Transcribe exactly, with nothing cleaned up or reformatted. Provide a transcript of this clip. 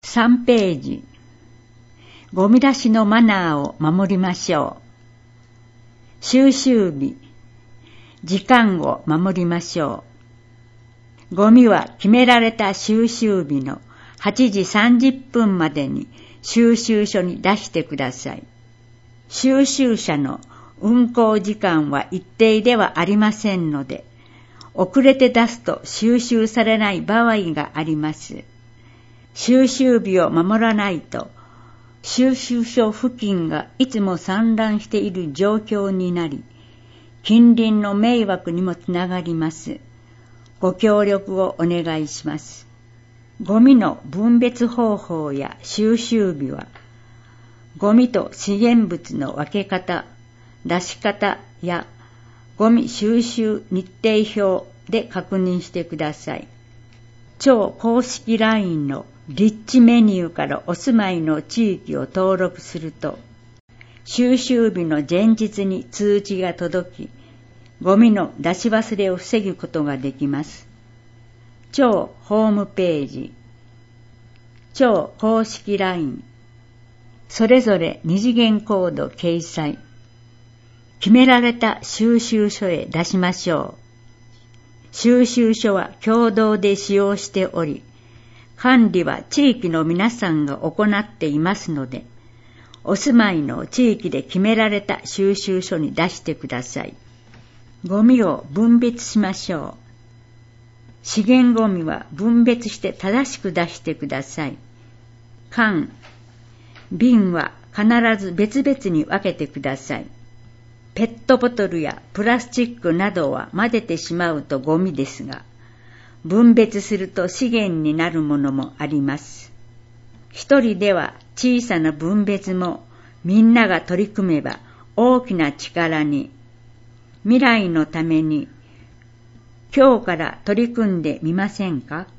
さんページ。ゴミ出しのマナーを守りましょう。収集日。時間を守りましょう。ゴミは決められた収集日のはちじさんじゅっぷんまでに収集所に出してください。収集車の運行時間は一定ではありませんので、遅れて出すと収集されない場合があります。収集日を守らないと、収集所付近がいつも散乱している状況になり、近隣の迷惑にもつながります。ご協力をお願いします。ゴミの分別方法や収集日は、ゴミと資源物の分け方、出し方やゴミ収集日程表で確認してください。超公式 ライン のリッチメニューからお住まいの地域を登録すると、収集日の前日に通知が届き、ゴミの出し忘れを防ぐことができます。超ホームページ、超公式 ライン、それぞれ二次元コード掲載。決められた収集所へ出しましょう。収集所は共同で使用しており、管理は地域の皆さんが行っていますので、お住まいの地域で決められた収集所に出してください。ゴミを分別しましょう。資源ゴミは分別して正しく出してください。缶、瓶は必ず別々に分けてください。ペットボトルやプラスチックなどは混ぜてしまうとゴミですが、分別すると資源になるものもあります。一人では小さな分別もみんなが取り組めば大きな力に。未来のために今日から取り組んでみませんか？